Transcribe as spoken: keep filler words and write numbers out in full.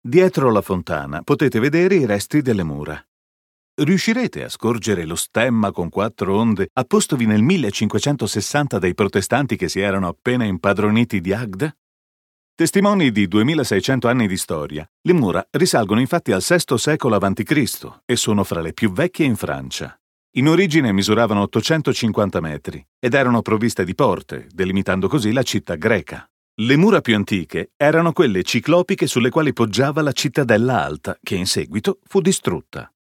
Dietro la fontana potete vedere i resti delle mura. Riuscirete a scorgere lo stemma con quattro onde appostovi nel millecinquecentosessanta dai protestanti che si erano appena impadroniti di Agde? Testimoni di duemilaseicento anni di storia, le mura risalgono infatti al sesto secolo avanti Cristo e sono fra le più vecchie in Francia. In origine misuravano ottocentocinquanta metri ed erano provviste di porte, delimitando così la città greca. Le mura più antiche erano quelle ciclopiche sulle quali poggiava la cittadella alta, che in seguito fu distrutta.